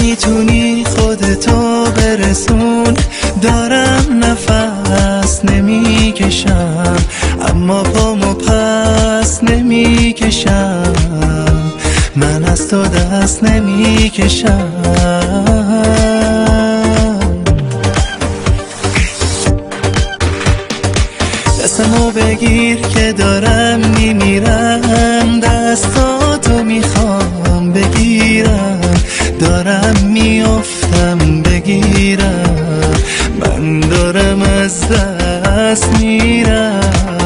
میتونی خودتو برسون. دارم نفس نمیکشم اما پامو پس نمیکشم، من از تو دست نمیکشم. دستمو بگیر که دارم میمیرم، دستاتو میخوام بگیرم، دارم میافتم بگیرم، من دارم از دست میرم.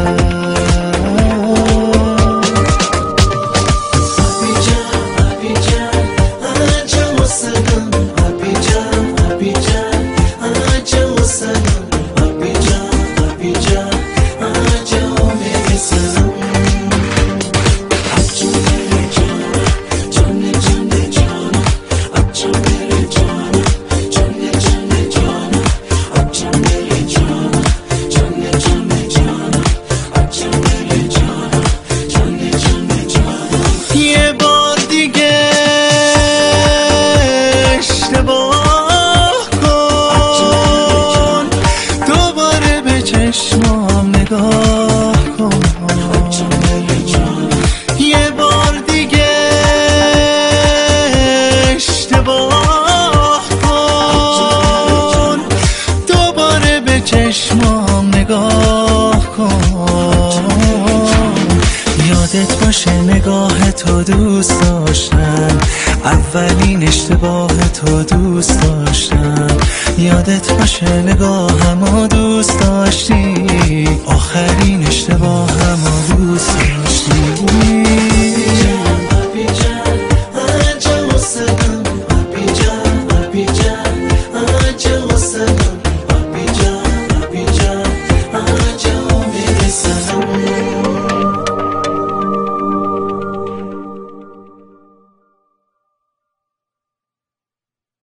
چشمام نگاه کن، یه بار دیگه اشتباه کن، دوباره به چشمام نگاه کن. یادت باشه نگاه تو دوست داشتم، اولین اشتباه تو دوست داشتم. یادت باشه نگاهمو دوست داشتی، آخرین اشتباهمو دوست داشتی.